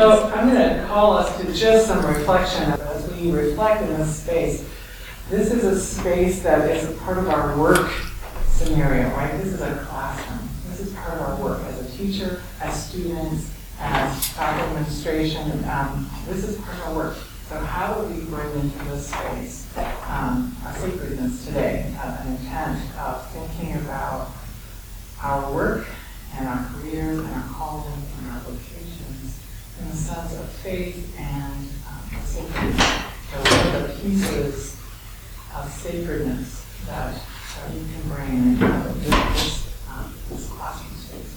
So I'm going to call us to just some reflection as we reflect in this space. This is a space that is a part of our work scenario, right? This is a classroom. This is part of our work as a teacher, as students, as faculty administration. This is part of our work. So how do we bring into this space a sacredness today, an intent of thinking about our work and our careers and our callings and our vocations in the sense of faith and sacredness. So what are the pieces of sacredness that you can bring into this classroom space?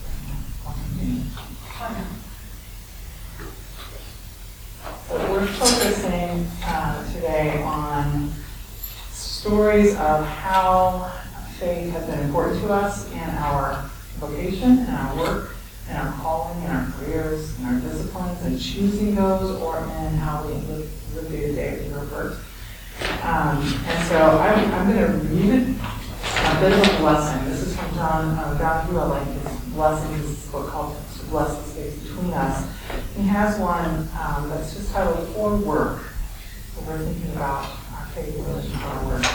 So we're focusing today on stories of how faith has been important to us in our vocation, in our work, in our calling, in our careers, in our disciplines, and choosing those, or in how we live day to day with your work. And so I'm going to read a bit of a blessing. This is from John Hugh. I like his blessing. This is a book called To Bless the Space Between Us. He has one that's just titled For Work. So we're thinking about our faith in relation to our work.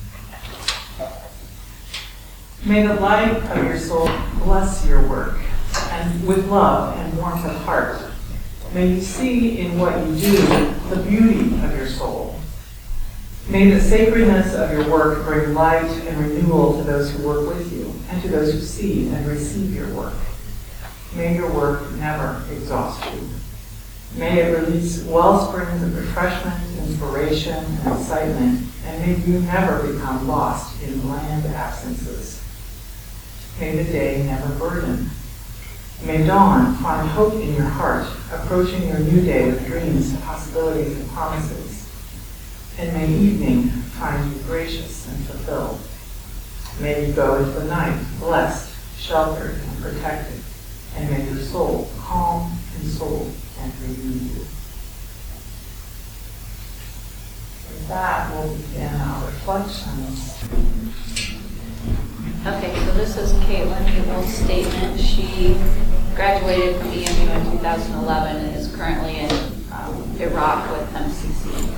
May the light of your soul bless your work, and with love and warmth of heart. May you see in what you do the beauty of your soul. May the sacredness of your work bring light and renewal to those who work with you, and to those who see and receive your work. May your work never exhaust you. May it release wellsprings of refreshment, inspiration, and excitement, and may you never become lost in bland absences. May the day never burden. May dawn find hope in your heart, approaching your new day with dreams, possibilities, and promises. And may evening find you gracious and fulfilled. May you go into the night blessed, sheltered, and protected. And may your soul calm, consoled, and renewed. With that, we'll begin our reflections. Okay, so this is Caitlin Newell's statement. She graduated from EMU in 2011 and is currently in Iraq with MCC.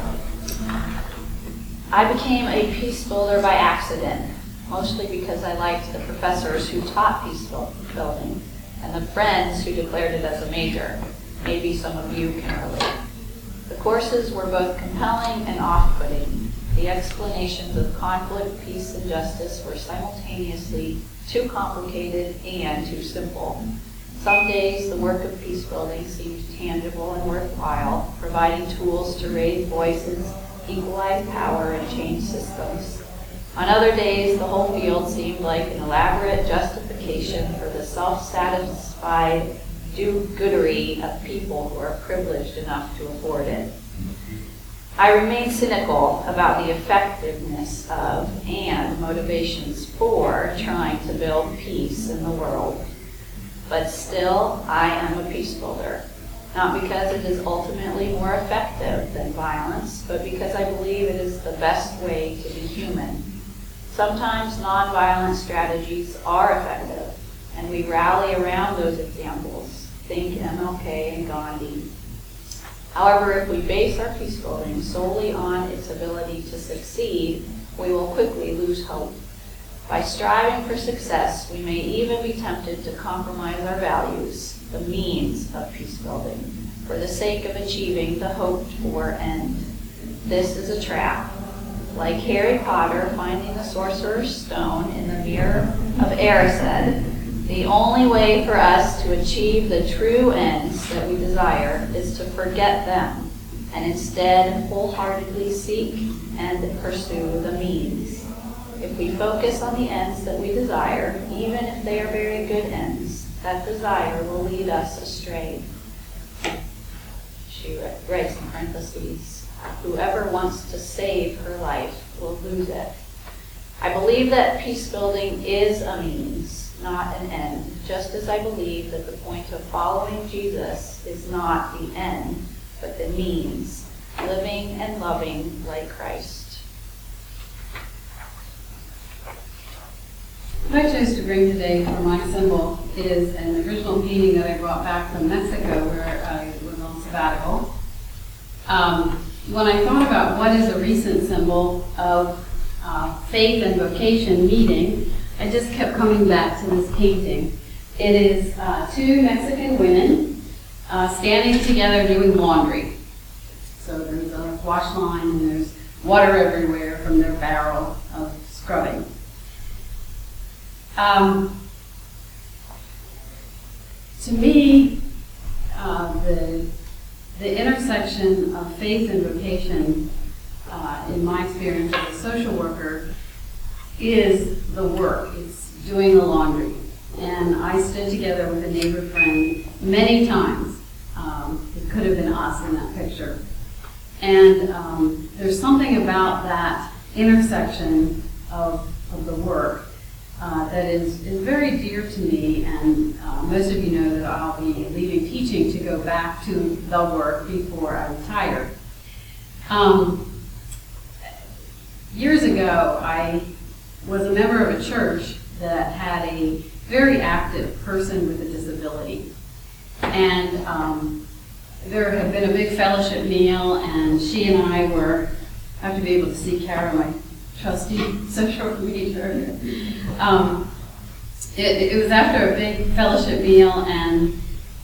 I became a peace builder by accident, mostly because I liked the professors who taught peace building and the friends who declared it as a major. Maybe some of you can relate. The courses were both compelling and off-putting. The explanations of conflict, peace, and justice were simultaneously too complicated and too simple. Some days the work of peace building seemed tangible and worthwhile, providing tools to raise voices, equalize power, and change systems. On other days, the whole field seemed like an elaborate justification for the self-satisfied do-goodery of people who are privileged enough to afford it. I remain cynical about the effectiveness of and motivations for trying to build peace in the world. But still, I am a peace builder. Not because it is ultimately more effective than violence, but because I believe it is the best way to be human. Sometimes nonviolent strategies are effective, and we rally around those examples. Think MLK and Gandhi. However, if we base our peace building solely on its ability to succeed, we will quickly lose hope. By striving for success, we may even be tempted to compromise our values, the means of peace building, for the sake of achieving the hoped-for end. This is a trap. Like Harry Potter finding the Sorcerer's Stone in the Mirror of Erised, the only way for us to achieve the true ends that we desire is to forget them and instead wholeheartedly seek and pursue the means. If we focus on the ends that we desire, even if they are very good ends, that desire will lead us astray. She writes in parentheses, whoever wants to save her life will lose it. I believe that peace building is a means, not an end, just as I believe that the point of following Jesus is not the end, but the means, living and loving like Christ. What I chose to bring today for my symbol is an original painting that I brought back from Mexico, where I was also sabbatical. When I thought about what is a recent symbol of faith and vocation meeting, I just kept coming back to this painting. It is two Mexican women standing together doing laundry. So there's a wash line and there's water everywhere from their barrel of scrubbing. To me, the intersection of faith and vocation, in my experience as a social worker, is the work. It's doing the laundry. And I stood together with a neighbor friend many times. It could have been us in that picture. And there's something about that intersection of the work that is very dear to me, and most of you know that I'll be leaving teaching to go back to the work before I retire. Years ago, I was a member of a church that had a very active person with a disability. And there had been a big fellowship meal, and she and I have to be able to see Kara, my trustee social media. It was after a big fellowship meal, and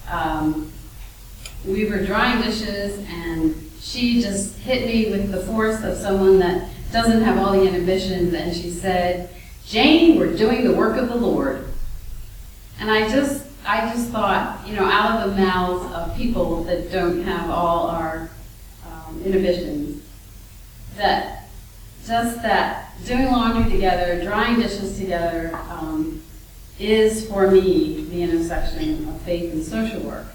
we were drying dishes, and she just hit me with the force of someone that doesn't have all the inhibitions, and she said, "Jane, we're doing the work of the Lord." And I just thought, out of the mouths of people that don't have all our inhibitions, that doing laundry together, drying dishes together, is for me the intersection of faith and social work.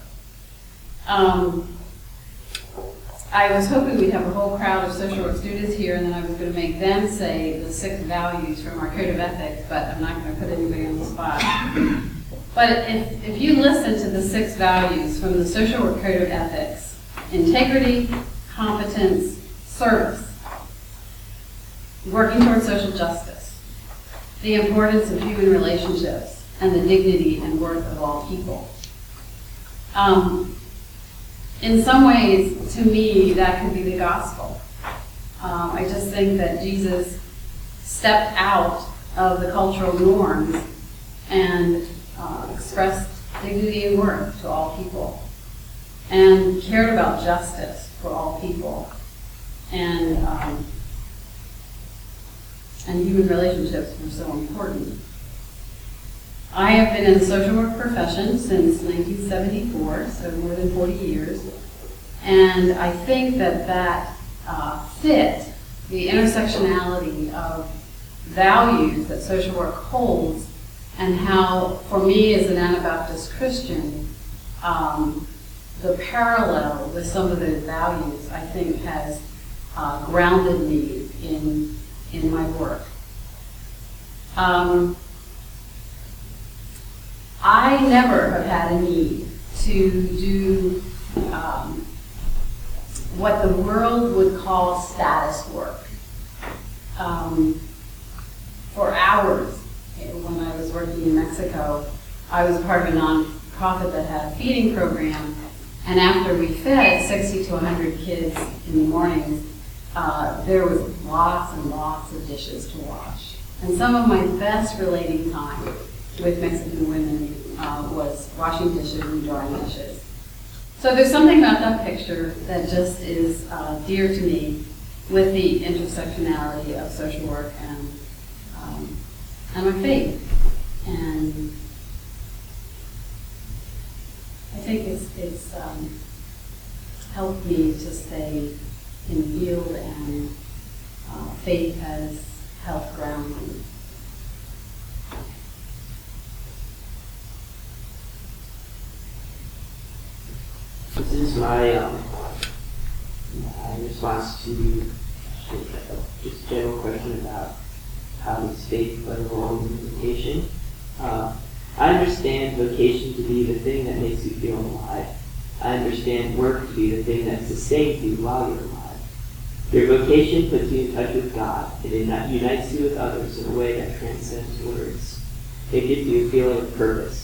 I was hoping we'd have a whole crowd of social work students here, and then I was going to make them say the 6 values from our code of ethics, but I'm not going to put anybody on the spot. But if you listen to the 6 values from the social work code of ethics: integrity, competence, service, working towards social justice, the importance of human relationships, and the dignity and worth of all people. In some ways, to me, that could be the gospel. I just think that Jesus stepped out of the cultural norms and expressed dignity and worth to all people, and cared about justice for all people, and human relationships were so important. I have been in the social work profession since 1974, so more than 40 years, and I think that fit the intersectionality of values that social work holds, and how, for me as an Anabaptist Christian, the parallel with some of those values, I think, has grounded me in my work. I never have had a need to do what the world would call status work. For hours, when I was working in Mexico, I was part of a nonprofit that had a feeding program, and after we fed 60 to 100 kids in the mornings, there was lots and lots of dishes to wash. And some of my best relating time with Mexican women was washing dishes and drying dishes. So there's something about that picture that just is dear to me, with the intersectionality of social work and my faith. And I think it's helped me to stay in the field, and faith has helped ground me. This is my response to just a general question about how does faith play a role in vocation. I understand vocation to be the thing that makes you feel alive. I understand work to be the thing that sustains you while you're alive. Your vocation puts you in touch with God, and it unites you with others in a way that transcends words. It gives you a feeling of purpose.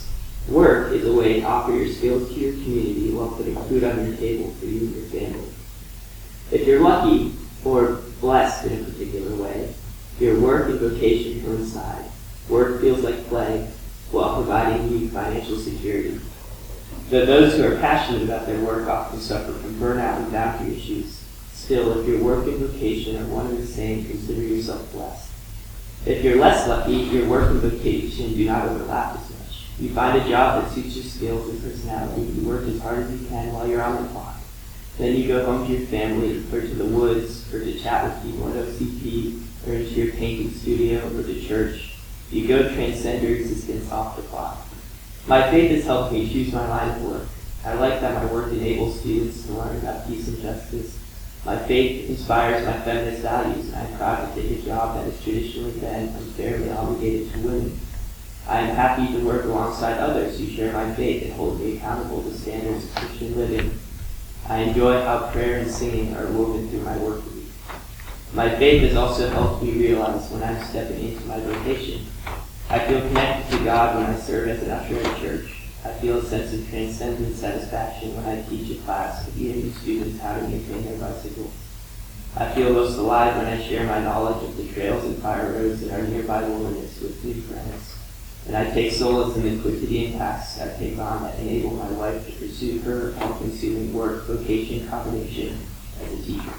Work is a way to offer your skills to your community while putting food on your table for you and your family. If you're lucky or blessed in a particular way, your work and vocation coincide. Work feels like play while providing you financial security. Though those who are passionate about their work often suffer from burnout and boundary issues, still, if your work and vocation are one and the same, consider yourself blessed. If you're less lucky, your work and vocation do not overlap as much. You find a job that suits your skills and personality. You work as hard as you can while you're on the clock. Then you go home to your family, or to the woods, or to chat with people at OCP, or into your painting studio, or to church. You go transcend your existence off the clock. My faith has helped me choose my line of work. I like that my work enables students to learn about peace and justice. My faith inspires my feminist values, and I'm proud to take a job that has traditionally been unfairly obligated to women. I am happy to work alongside others who share my faith and hold me accountable to standards of Christian living. I enjoy how prayer and singing are woven through my work week. My faith has also helped me realize when I'm stepping into my vocation. I feel connected to God when I serve as an usher at church. I feel a sense of transcendent satisfaction when I teach a class of young students how to maintain their bicycles. I feel most alive when I share my knowledge of the trails and fire roads in our nearby wilderness with new friends. And I take solace in the quotidian tasks I take on that enable my wife to pursue her all-consuming work-vocation combination as a teacher.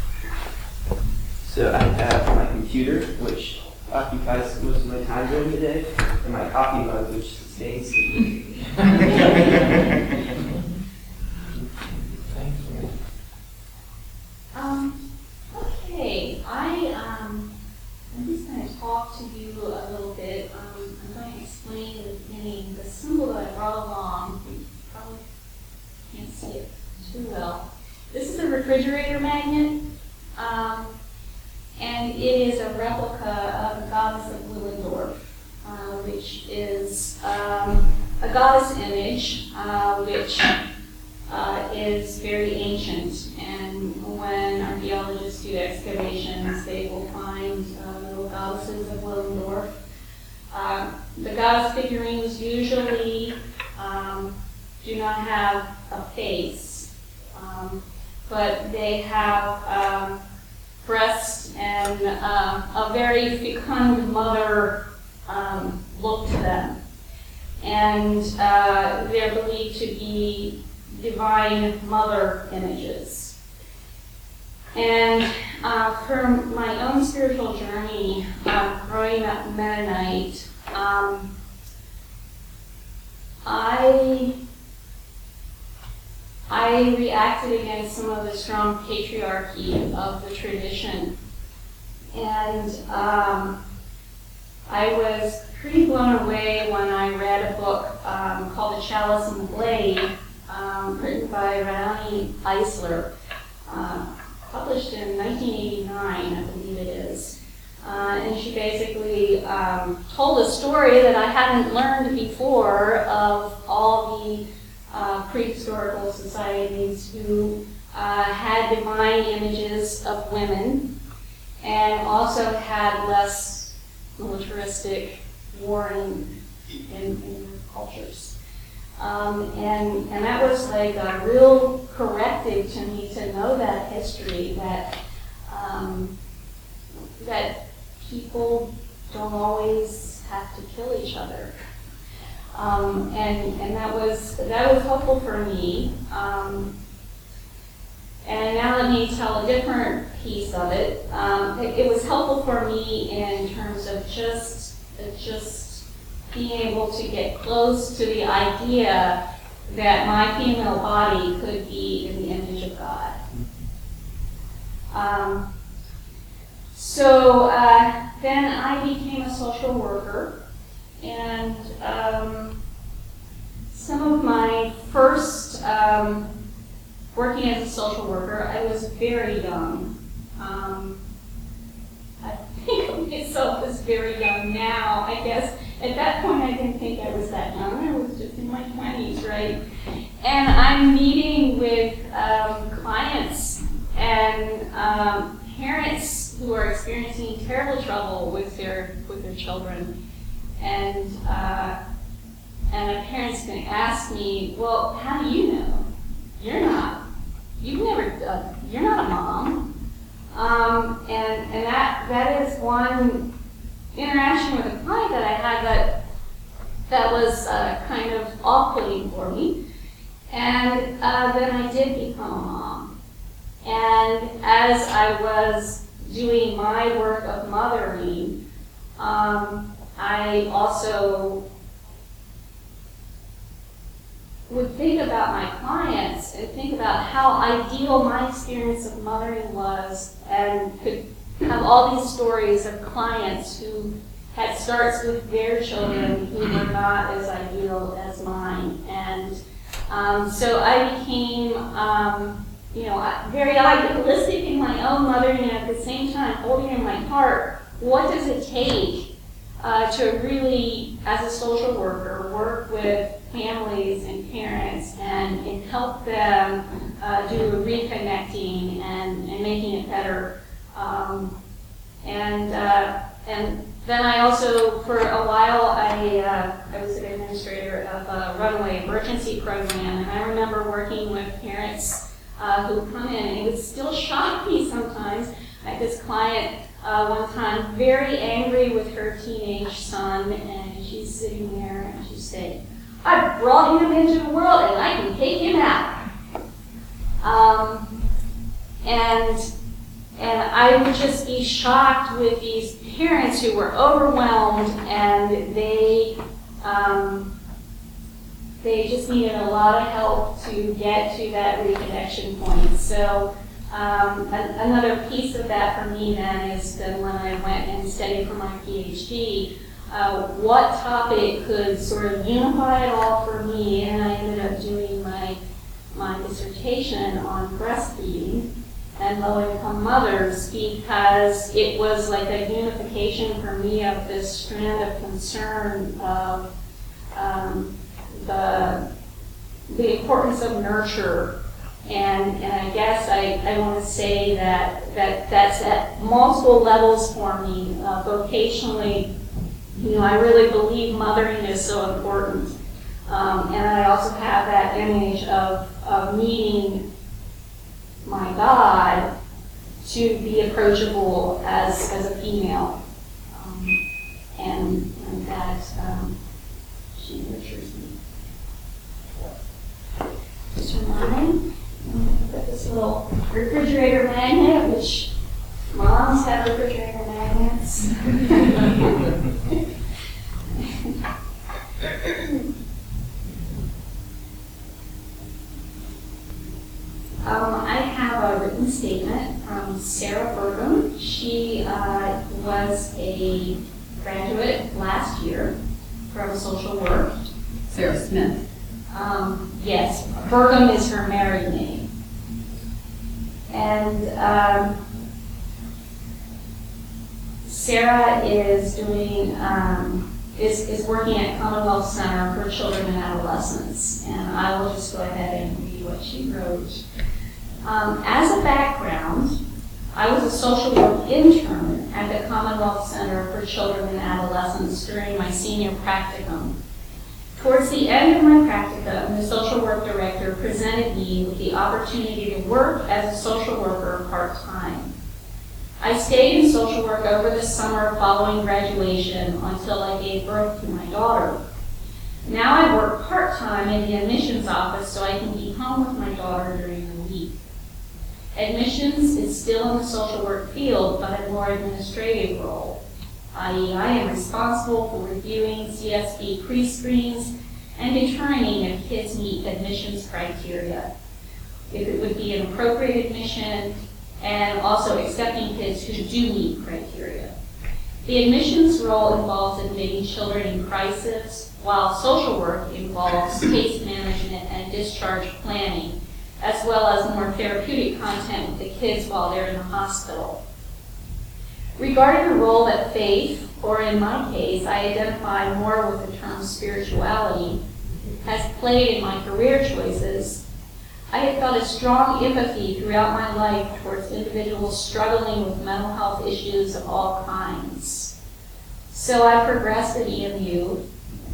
So I have my computer, which occupies most of my time during the day, and my coffee mug, which sustains me. Thank you. Okay, I'm just going to talk to you a little bit. I'm going to explain at the beginning the symbol that I brought along. You probably can't see it too well. This is a refrigerator magnet, and it is a replica of the goddess of Willendorf, which is a goddess image, which is very ancient. And when archaeologists do excavations, they will find little goddesses of Willendorf. The goddess figurines usually do not have a face, but they have breasts and a very fecund mother look to them. And they're believed to be divine mother images. And for my own spiritual journey, growing up Mennonite, I reacted against some of the strong patriarchy of the tradition. And I was pretty blown away when I read a book called The Chalice and the Blade, written by Rani Eisler, published in 1989, I believe it is. And she basically told a story that I hadn't learned before of all the prehistorical societies who had divine images of women and also had less militaristic warring in their cultures. And that was like a real corrective to me to know that history, that that people don't always have to kill each other. And that was helpful for me. And now let me tell a different piece of it. It was helpful for me in terms of just being able to get close to the idea that my female body could be in the image of God. So then I became a social worker, and some of my first working as a social worker, I was very young. I think of myself as very young now, I guess. At that point, I didn't think I was that young. I was just in my 20s, right? And I'm meeting with clients and parents who are experiencing terrible trouble with their children. And And my parents can ask me, well, how do you know? You're not a mom. And that is one interaction with a client that I had that was kind of off-putting for me. And then I did become a mom. And as I was doing my work of mothering, I also would think about my clients and think about how ideal my experience of mothering was, and could have all these stories of clients who had starts with their children who were not as ideal as mine. And so I became, very idealistic in my own mothering, and at the same time holding in my heart, what does it take to really, as a social worker, work with families and parents and help them do reconnecting and making it better. And then I also, for a while, I was an administrator of a runaway emergency program, and I remember working with parents who come in, and it would still shock me sometimes. I had this client one time very angry with her teenage son, and she's sitting there and she's saying, I brought him into the world and I can take him out. And I would just be shocked with these parents who were overwhelmed, and they just needed a lot of help to get to that reconnection point. So another piece of that for me then is that when I went and studied for my PhD, what topic could sort of unify it all for me, and I ended up doing my dissertation on breastfeeding and low-income mothers, because it was like a unification for me of this strand of concern of the importance of nurture. And I guess I want to say that's at multiple levels for me. Vocationally, I really believe mothering is so important. And I also have that image of needing my God to be approachable as a female. And that she nurtures me. Just remind. Got this little refrigerator magnet, which moms have refrigerator magnets. I have a written statement from Sarah Burgum. She was a graduate last year from social work. Sarah Smith. Yes, Burgum is her married name. And Sarah is doing, is working at Commonwealth Center for Children and Adolescents. And I will just go ahead and read what she wrote. As a background, I was a social work intern at the Commonwealth Center for Children and Adolescents during my senior practicum. Towards the end of my practicum, the social work director presented me with the opportunity to work as a social worker part-time. I stayed in social work over the summer following graduation until I gave birth to my daughter. Now I work part-time in the admissions office so I can be home with my daughter during the week. Admissions is still in the social work field, but a more administrative role, i.e. I am responsible for reviewing CSB pre-screens and determining if kids meet admissions criteria, if it would be an appropriate admission, and also accepting kids who do meet criteria. The admissions role involves admitting children in crisis, while social work involves case management and discharge planning, as well as more therapeutic content with the kids while they're in the hospital. Regarding the role that faith, or in my case, I identify more with the term spirituality, has played in my career choices, I have felt a strong empathy throughout my life towards individuals struggling with mental health issues of all kinds. So I progressed at EMU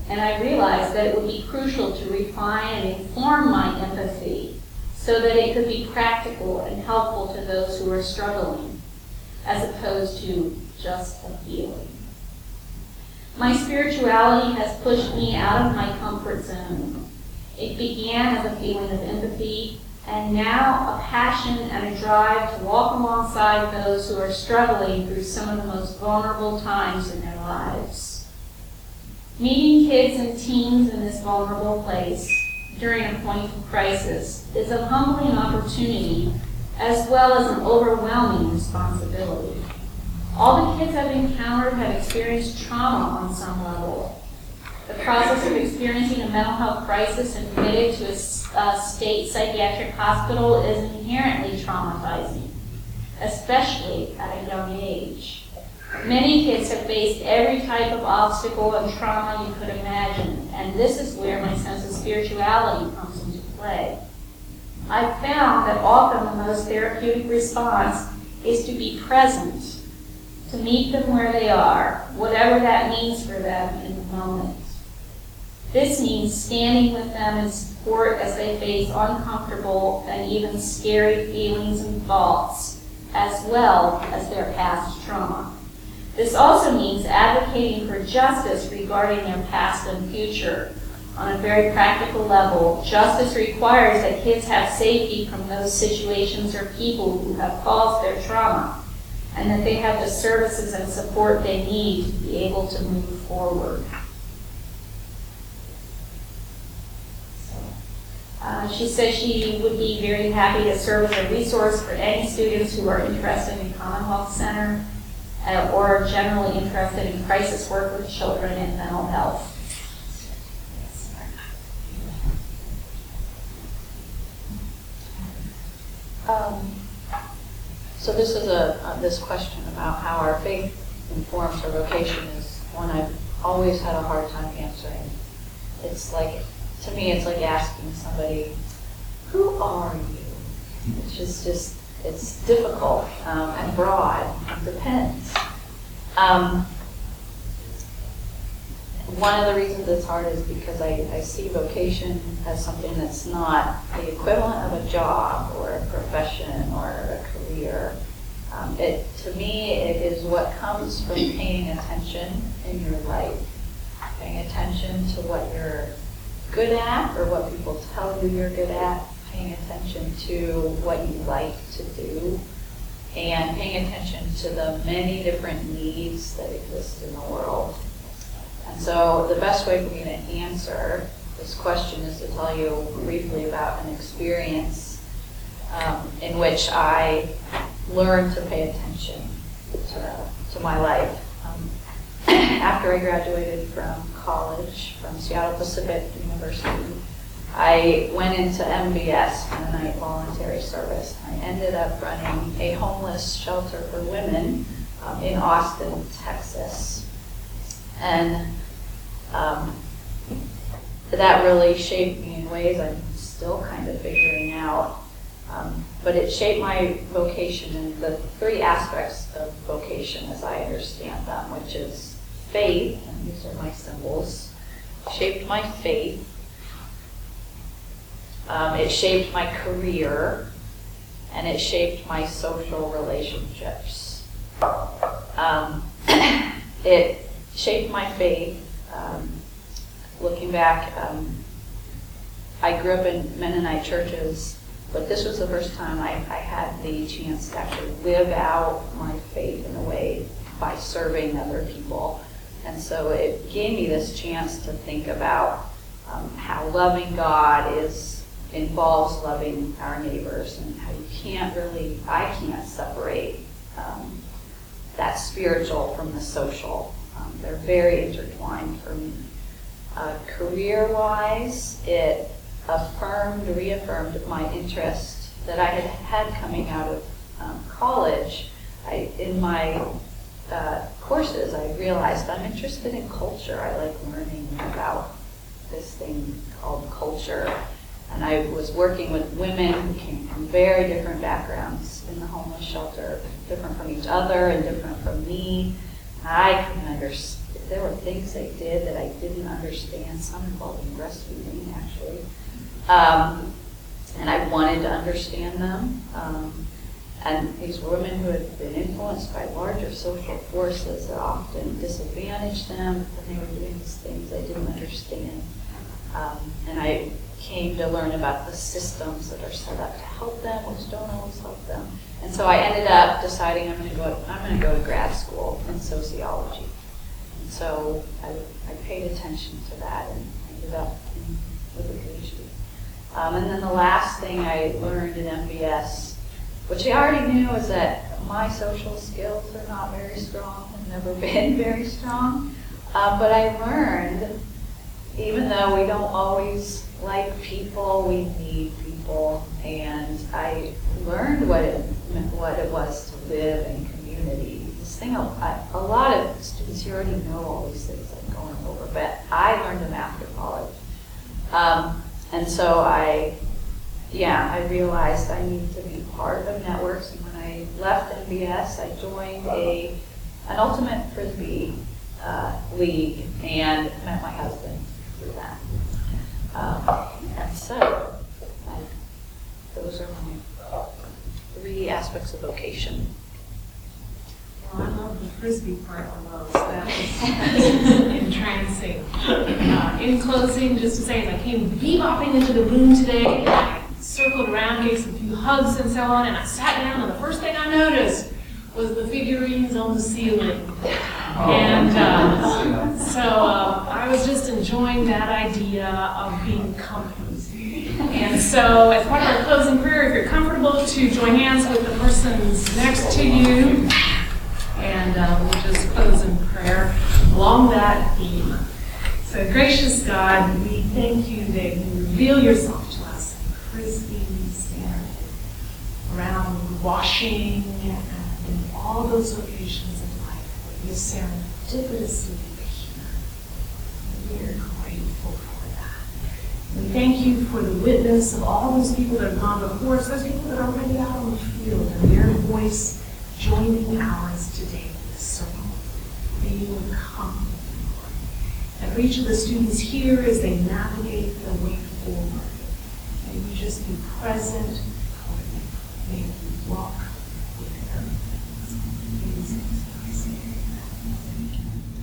and I realized that it would be crucial to refine and inform my empathy so that it could be practical and helpful to those who are struggling, as opposed to just a feeling. My spirituality has pushed me out of my comfort zone. It began as a feeling of empathy, and now a passion and a drive to walk alongside those who are struggling through some of the most vulnerable times in their lives. Meeting kids and teens in this vulnerable place during a point of crisis is a humbling opportunity as well as an overwhelming responsibility. All the kids I've encountered have experienced trauma on some level. The process of experiencing a mental health crisis and admitted to a state psychiatric hospital is inherently traumatizing, especially at a young age. Many kids have faced every type of obstacle and trauma you could imagine, and this is where my sense of spirituality comes into play. I've found that often the most therapeutic response is to be present, to meet them where they are, whatever that means for them in the moment. This means standing with them in support as they face uncomfortable and even scary feelings and thoughts, as well as their past trauma. This also means advocating for justice regarding their past and future. On a very practical level, justice requires that kids have safety from those situations or people who have caused their trauma, and that they have the services and support they need to be able to move forward. She says she would be very happy to serve as a resource for any students who are interested in Commonwealth Center or are generally interested in crisis work with children and mental health. So this is this question about how our faith informs our vocation is one I've always had a hard time answering. It's like, to me, it's like asking somebody, who are you? It's just it's difficult and broad. It depends. One of the reasons it's hard is because I see vocation as something that's not the equivalent of a job or a profession or a career. To me, it is what comes from paying attention in your life, paying attention to what you're good at or what people tell you you're good at, paying attention to what you like to do, and paying attention to the many different needs that exist in the world. And so the best way for me to answer this question is to tell you briefly about an experience in which I learned to pay attention to my life. After I graduated from college, from Seattle Pacific University, I went into MVS, Mennonite Voluntary Service. I ended up running a homeless shelter for women in Austin, Texas. And that really shaped me in ways I'm still kind of figuring out. But it shaped my vocation in the three aspects of vocation as I understand them, which is faith, and these are my symbols, shaped my faith. It shaped my career, and it shaped my social relationships. It shaped my faith. Looking back, I grew up in Mennonite churches, but this was the first time I had the chance to actually live out my faith in a way by serving other people. And so it gave me this chance to think about how loving God involves loving our neighbors, and how I can't separate that spiritual from the social. They're very intertwined for me. Career-wise, it reaffirmed my interest that I had coming out of college. In my courses, I realized I'm interested in culture. I like learning about this thing called culture. And I was working with women who came from very different backgrounds in the homeless shelter, different from each other and different from me. I couldn't understand. there were things they did that I didn't understand, some involving breastfeeding, actually. And I wanted to understand them. And these women who had been influenced by larger social forces that often disadvantaged them, and they were doing these things I didn't understand. And I came to learn about the systems that are set up to help them, which don't always help them. And so I ended up deciding I'm going to go to grad school in sociology. And so I paid attention to that and ended up with a PhD. And then the last thing I learned in MBS, which I already knew, is that my social skills are not very strong, have never been very strong. But I learned, even though we don't always like people, we need people. And I learned what it was to live in community. This thing, a lot of students here already know all these things I'm going over, but I learned them after college. And so I realized I needed to be part of networks. And when I left MBS, I joined an ultimate Frisbee league and met my husband through that. And so those are my 3 aspects of vocation. Well, I love the Frisbee part the most. That was entrancing. In closing, just to say, as I came bebopping into the room today, I circled around, gave some few hugs and so on, and I sat down, and the first thing I noticed was the figurines on the ceiling. And so I was just enjoying that idea of being company. And so as part of our closing prayer, if you're comfortable to join hands with the persons next to you, and we'll just close in prayer along that theme. So gracious God, we thank you that you reveal yourself to us in Frisbees and around washing and in all those locations in life where you serendipitously appear. We are grateful for that. We thank you for the witness of all those people that have gone before us, those people that are already out on the field, and their voice joining ours today in this circle. May you come. And for each of the students here as they navigate the way forward, may you just be present for them. May you walk with them. In Jesus' name.